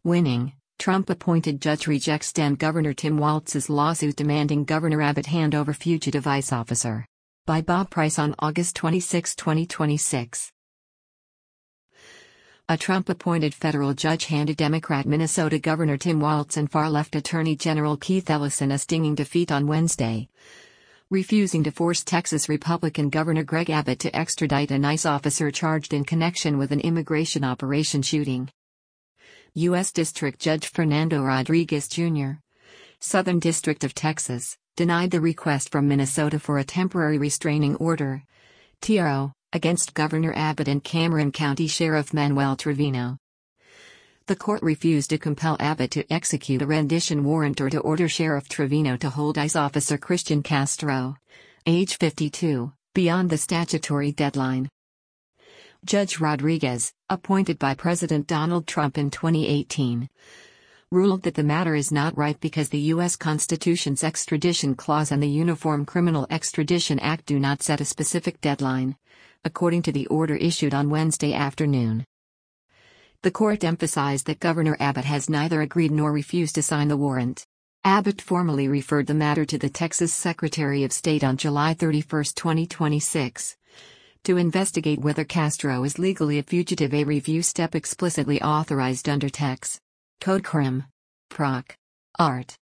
Winning, Trump-appointed judge rejects then-Governor Tim Walz's lawsuit demanding Governor Abbott hand over fugitive ICE officer. By Bob Price on August 26, 2026. A Trump-appointed federal judge handed Democrat Minnesota Governor Tim Walz and far-left Attorney General Keith Ellison a stinging defeat on Wednesday, refusing to force Texas Republican Governor Greg Abbott to extradite an ICE officer charged in connection with an immigration operation shooting. U.S. District Judge Fernando Rodriguez Jr., Southern District of Texas, denied the request from Minnesota for a temporary restraining order, TRO, against Governor Abbott and Cameron County Sheriff Manuel Trevino. The court refused to compel Abbott to execute a rendition warrant or to order Sheriff Trevino to hold ICE officer Christian Castro, age 52, beyond the statutory deadline. Judge Rodriguez, appointed by President Donald Trump in 2018, ruled that the matter is not ripe because the U.S. Constitution's extradition clause and the Uniform Criminal Extradition Act do not set a specific deadline, according to the order issued on Wednesday afternoon. The court emphasized that Governor Abbott has neither agreed nor refused to sign the warrant. Abbott formally referred the matter to the Texas Secretary of State on July 31, 2026. To investigate whether Castro is legally a fugitive, a review step explicitly authorized under Tex. Code Crim. Proc. Art.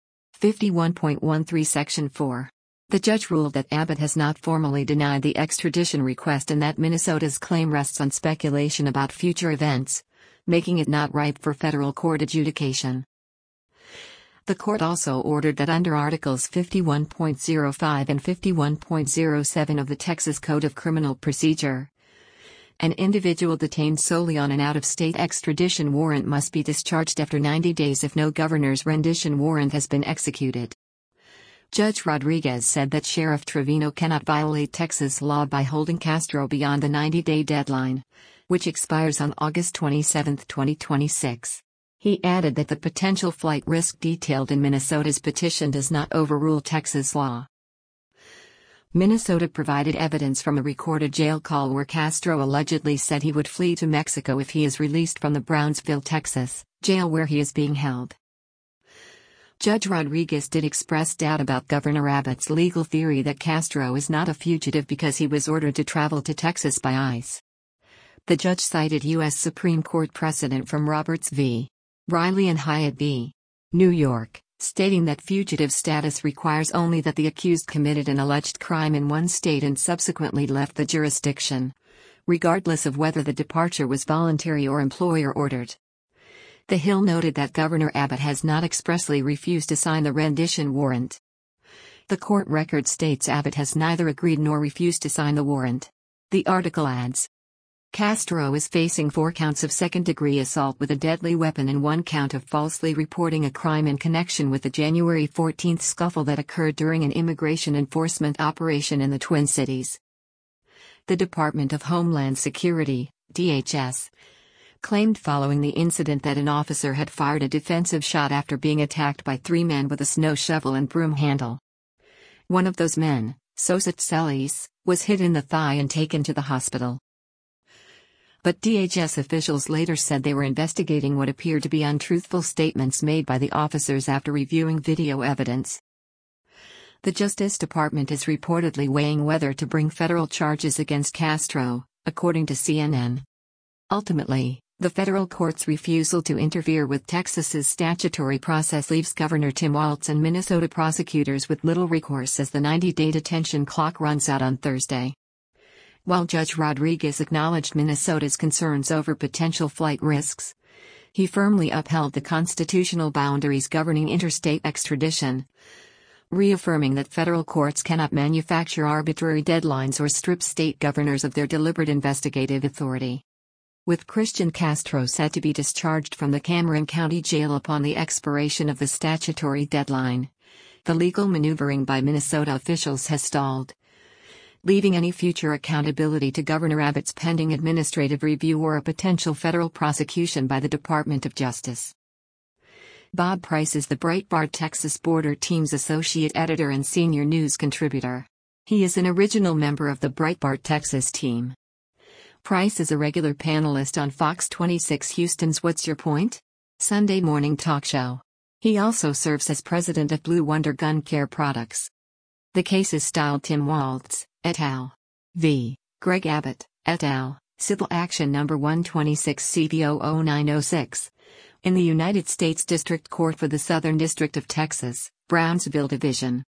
51.13 Section 4. The judge ruled that Abbott has not formally denied the extradition request and that Minnesota's claim rests on speculation about future events, making it not ripe for federal court adjudication. The court also ordered that under Articles 51.05 and 51.07 of the Texas Code of Criminal Procedure, an individual detained solely on an out-of-state extradition warrant must be discharged after 90 days if no governor's rendition warrant has been executed. Judge Rodriguez said that Sheriff Trevino cannot violate Texas law by holding Castro beyond the 90-day deadline, which expires on August 27, 2026. He added that the potential flight risk detailed in Minnesota's petition does not overrule Texas law. Minnesota provided evidence from a recorded jail call where Castro allegedly said he would flee to Mexico if he is released from the Brownsville, Texas, jail where he is being held. Judge Rodriguez did express doubt about Governor Abbott's legal theory that Castro is not a fugitive because he was ordered to travel to Texas by ICE. The judge cited U.S. Supreme Court precedent from Roberts v. Riley and Hyatt v. New York, stating that fugitive status requires only that the accused committed an alleged crime in one state and subsequently left the jurisdiction, regardless of whether the departure was voluntary or employer-ordered. The Hill noted that Governor Abbott has not expressly refused to sign the rendition warrant. The court record states Abbott has neither agreed nor refused to sign the warrant. The article adds, Castro is facing 4 counts of second-degree assault with a deadly weapon and 1 count of falsely reporting a crime in connection with the January 14 scuffle that occurred during an immigration enforcement operation in the Twin Cities. The Department of Homeland Security, DHS, claimed following the incident that an officer had fired a defensive shot after being attacked by 3 men with a snow shovel and broom handle. One of those men, Sosat Celis, was hit in the thigh and taken to the hospital. But DHS officials later said they were investigating what appeared to be untruthful statements made by the officers after reviewing video evidence. The Justice Department is reportedly weighing whether to bring federal charges against Castro, according to CNN. Ultimately, the federal court's refusal to interfere with Texas's statutory process leaves Governor Tim Walz and Minnesota prosecutors with little recourse as the 90-day detention clock runs out on Thursday. While Judge Rodriguez acknowledged Minnesota's concerns over potential flight risks, he firmly upheld the constitutional boundaries governing interstate extradition, reaffirming that federal courts cannot manufacture arbitrary deadlines or strip state governors of their deliberate investigative authority. With Christian Castro set to be discharged from the Cameron County Jail upon the expiration of the statutory deadline, the legal maneuvering by Minnesota officials has stalled, leaving any future accountability to Governor Abbott's pending administrative review or a potential federal prosecution by the Department of Justice. Bob Price is the Breitbart Texas Border Team's associate editor and senior news contributor. He is an original member of the Breitbart Texas team. Price is a regular panelist on Fox 26 Houston's What's Your Point? Sunday morning talk show. He also serves as president of Blue Wonder Gun Care Products. The case is styled Tim Waltz, et al. v. Greg Abbott, et al., Civil Action No. 126 CV00906. In the United States District Court for the Southern District of Texas, Brownsville Division.